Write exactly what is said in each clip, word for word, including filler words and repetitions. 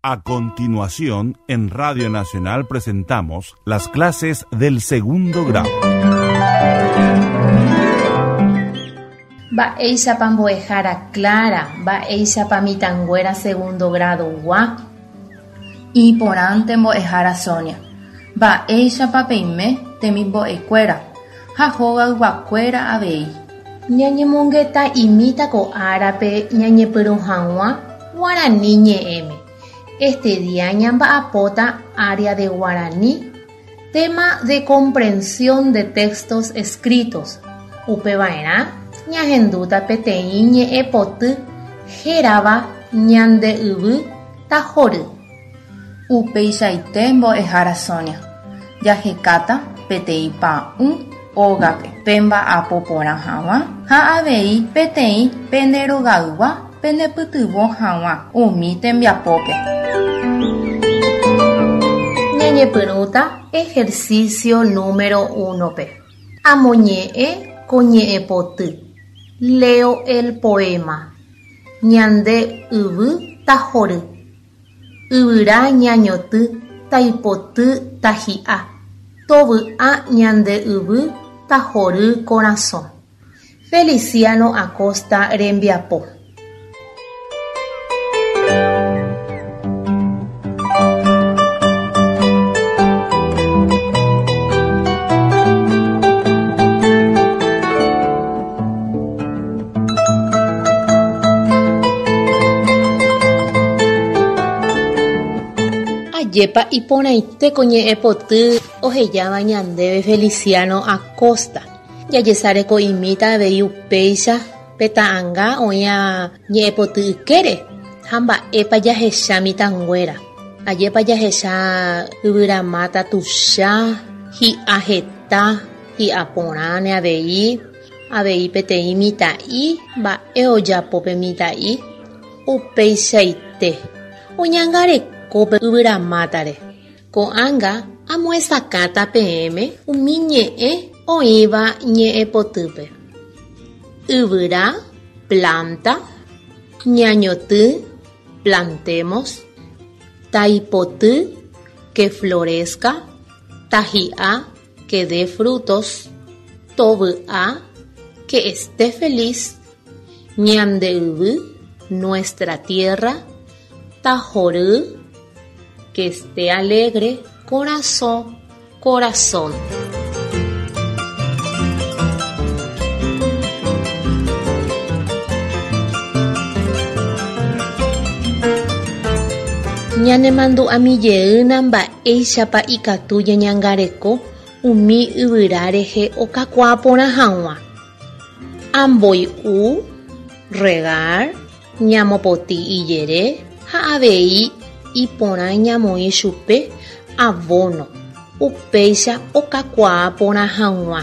A continuación, en Radio Nacional presentamos las clases del segundo grado. Va eisa pamboejara Clara, va eisa pamitangüera segundo grado gua. Y por ante mboejara Sonia, va eisa papeime temimboecuera, jajoga guacuera abei. Ñañemongeta imita ko árape ñañepyrũhag̃ua guarani ñe'ẽme. Este día ñamba apota área de guaraní, tema de comprensión de textos escritos. Upeva'erã ñahenduta peteĩ ñe'ẽpoty hérava ñande yvy tahory. Upeichaite mbo'ehára Sonia, jahekáta peteĩ pa'ũ ógape pe mba'apo porã hag̃ua ha avei peteĩ pende rogayguá pende pytyvõ hag̃ua umi tembiapópe. Ñañepyrũta ejercicio número uno pe. Amoñe'ẽ ko ñe'ẽpoty. Leo el poema. Ñande yvy tahory. Yvyra ñañoty taipoty tahi'a. Tovy'a ñande yvy tahory corazón. Feliciano Acosta rembiapo. Yepa iporãite ko ñe'ẽpoty ohejáva ñandéve Feliciano Acosta. Jajesareko imíta avei upéicha peta'ãnga oĩva ñe'ẽpoty ykére ha mba'épa jahecha mitãnguéra. Ajépa jahecha yvyramáta tuicha, hi'a heta, hi'a porãne avei, avei peteĩ mitã'i, mba'e ojapo pe mitã'i, upeichaite oñangareko Kope yvyramátare. Ko'ãnga amoesakáta peẽme umi ñe'ẽ oĩva ñe'ẽpotýpe. Yvyra, planta, ñañoty, plantemos, taipoty, que florezca, tahi'a, que dé frutos, tovy'a, que esté feliz, ñandeyvy, nuestra tierra, tahory, que esté alegre, corazón, corazón. Ñanemandu amijeýna mba'éichapa ikatu jañangareko umi yvyra rehe okakuaa porã hag̃ua. Amboy'u, regar, ñamopotĩ ijere ha avei iporã ñamoĩ chupe abono upéicha okakuaa porã hag̃ua.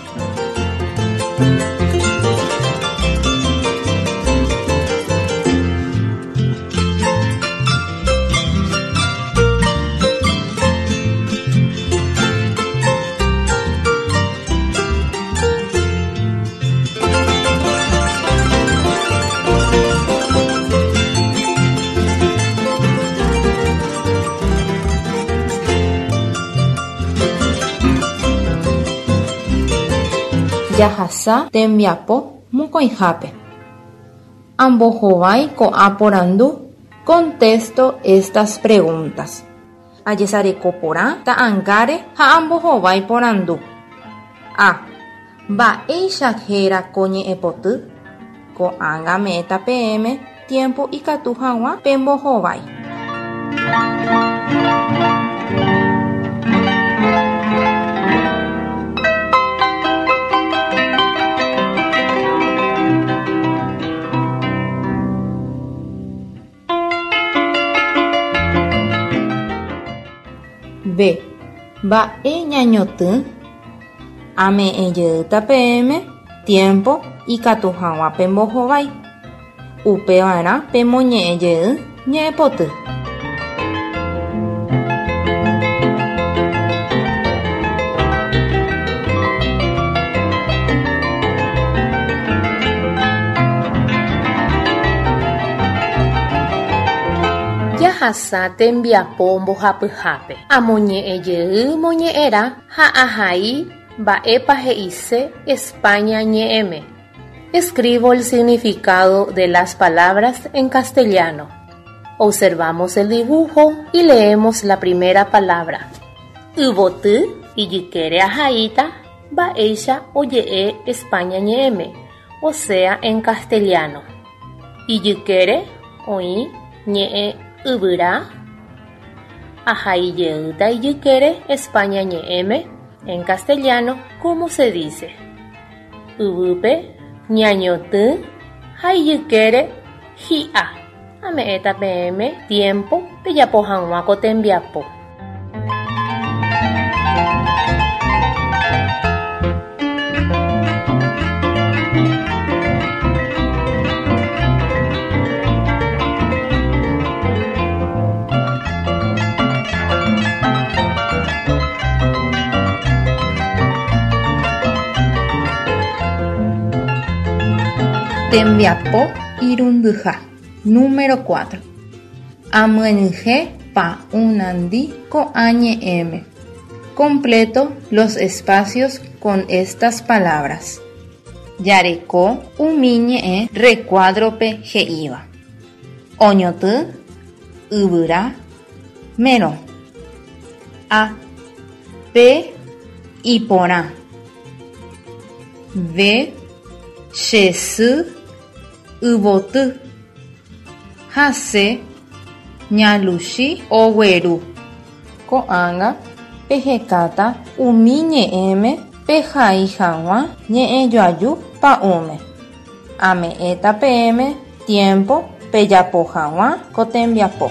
Jahasa tembiapo mokõihápe. Ambohovái ko'ã porandu. Contesto estas preguntas. Ajesareko porã ta'ãngáre ha ambohovái porandu. A. Mba'éicha héra ko ñe'ẽpoty. Ko'ãnga me'ẽta peẽme tiempo ikatu hag̃ua pembohovái. B. Mba'e ñañoty ame'ẽjeýta peẽme tiempo ikatu hag̃ua pembohovái. Upeva'erã pemoñe'ẽjey ñe'ẽpoty. Jahasa tembiapo mbohapyhápe. Amoñe'ẽjey moñe'ẽra ha ahai mba'épa he'ise España ñe'ẽme. Escribo el significado de las palabras en castellano. Observamos el dibujo y leemos la primera palabra. Yvoty ijykére ahaíta mba'éicha oje'e España ñe'ẽme, o sea, en castellano. Ijykére oĩ ñe'ẽ yvyra, ahaijeýta ijykére España ñe'ẽme, en castellano, ¿cómo se dice? Yvýpe ñañoty ha ijykére hi'a. Ame'ẽta peẽme tiempo pejapo hag̃ua ko tembiapo. Tembiapo irundyha. Número cuatro. Amyenyhẽ pa'ũnandi ko'ã ñe'ẽme. Completo los espacios con estas palabras. Jareko umi ñe'ẽ recuadrope he'íva. Oñoty, yvyra, mérõ. A. P. Iporã. V. Chesy, yvoty. Hase ñaluchi ogueru. Ko'ág̃a pehekáta umi ñe'ẽme pehai hag̃ua ñe'ẽjoaju pa'ũme. Ame'ẽta peẽme tiempo pejapo hag̃ua ko tembiapo.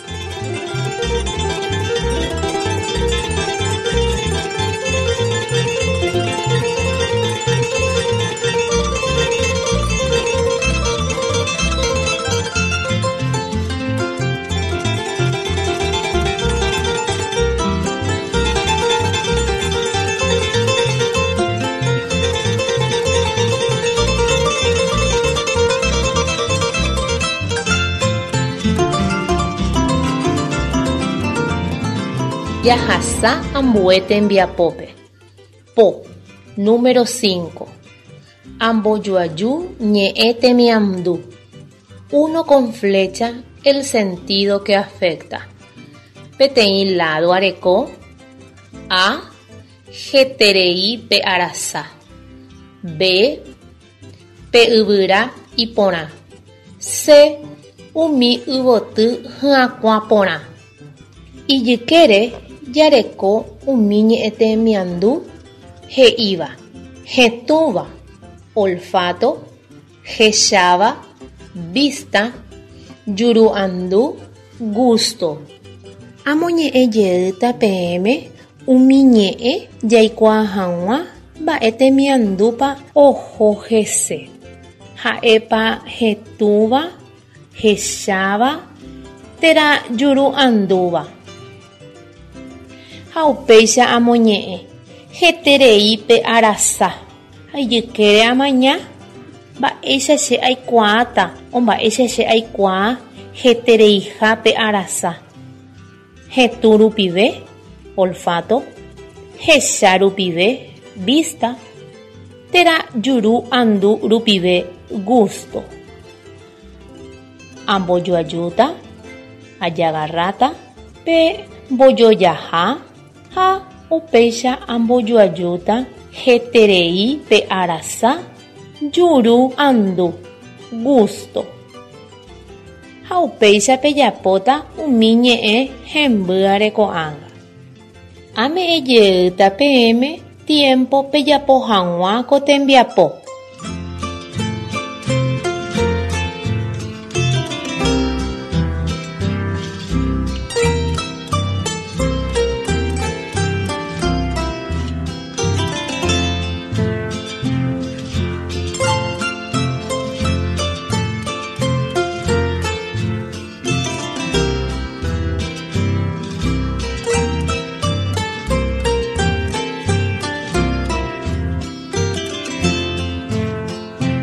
Jahasa ambue tembiapópe. Po. Número cinco. Ambojoaju ñe'ẽ temiandu. Uno con flecha el sentido que afecta. Peteĩ lado arekó. A. Heterei pe arasa. B. Pe yvyra iporã. C. Umi yvoty hyakuã porã. Ijykére jareko umi ñe'ẽ temiandu he'íva, hetũva, olfato, hecháva, vista, juru'andu, gusto. Amoñe'ẽjeýta peẽme umi ñe'ẽ jaikuaa hag̃ua mba'e temiandúpa oho hese. Ha'épa hetũva, hecháva, térã juru'andúva. Ha upéicha amoñe'ẽ heterei pe arasa. Ha ijykére amaña mba'éicha che aikuaáta o mba'éicha che aikuaa hetereiha pe arasa. Hetũ rupive olfato, hecha rupive vista, térã juru andu rupive gusto. Ambojoajúta, ajagarráta pe mbojojaha ha upéicha ambojoajúta heterei pe arasa juru andu gusto. Ha upéicha pejapóta umi ñe'ẽ hembyare ko'ág̃a. Ame'ẽjeýta peẽme tiempo pejapo hag̃ua ko tembiapo.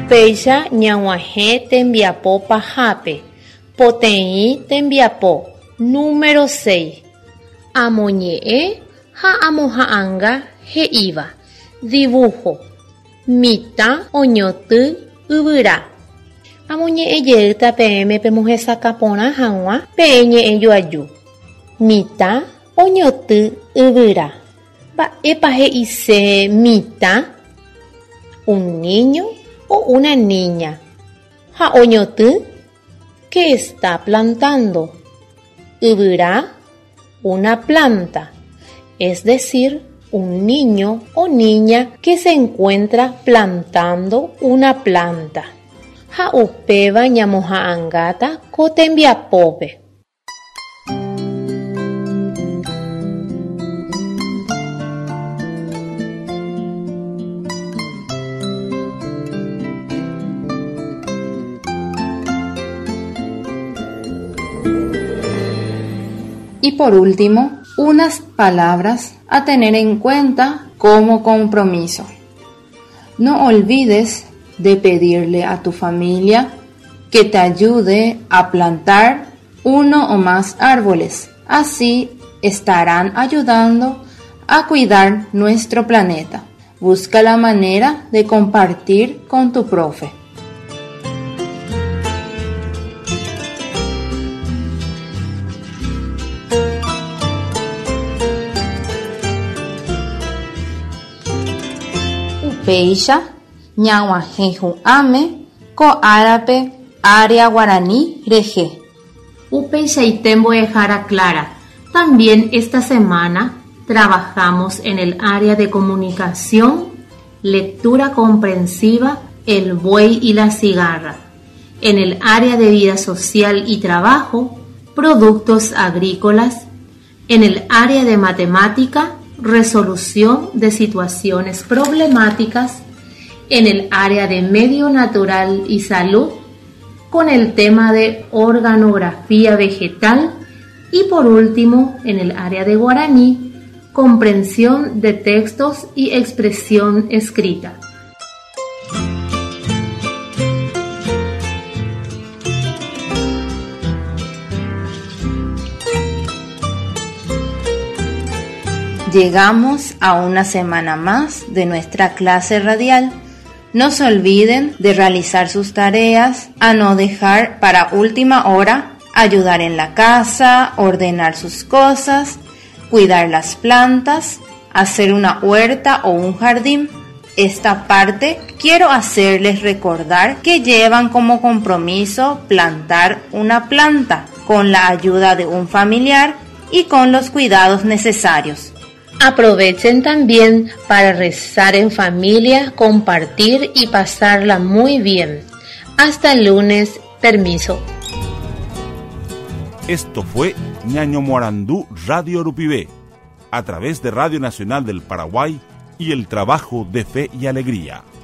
Péicha ñag̃uahẽ tembiapo pahápe, poteĩ tembiapo Número seis. Amoñe'e ha'amoha'anga he'íva. Dibujo. Mita oñoty yvyra. Amoñe'e jeýta peẽme pemohesaka porã hag̃ua peẽ ñe'ẽ joaju. Mita oñoty yvyra. Mba'épa he'ise mita. Un niño o una niña. Ha oñoty, ¿qué está plantando? Yvyra, una planta, es decir, un niño o niña que se encuentra plantando una planta. Ha upéva ñamoha'ãngáta ko tembiapópe. Y por último, unas palabras a tener en cuenta como compromiso. No olvides de pedirle a tu familia que te ayude a plantar uno o más árboles. Así estarán ayudando a cuidar nuestro planeta. Busca la manera de compartir con tu profe. Upéicha ñag̃uahẽhu'ãme ko árape área guaraní rehe. Upeichaite mbo'ehára Clara. También esta semana trabajamos en el área de comunicación, lectura comprensiva, el buey y la cigarra. En el área de vida social y trabajo, productos agrícolas. En el área de matemática, resolución de situaciones problemáticas. En el área de medio natural y salud, con el tema de organografía vegetal. Y por último, en el área de guaraní, comprensión de textos y expresión escrita. Llegamos a una semana más de nuestra clase radial. No se olviden de realizar sus tareas, a no dejar para última hora, ayudar en la casa, ordenar sus cosas, cuidar las plantas, hacer una huerta o un jardín. Esta parte quiero hacerles recordar que llevan como compromiso plantar una planta con la ayuda de un familiar y con los cuidados necesarios. Aprovechen también para rezar en familia, compartir y pasarla muy bien. Hasta el lunes, permiso. Esto fue Ñaño Morandú Radio Urupibé, a través de Radio Nacional del Paraguay y el trabajo de Fe y Alegría.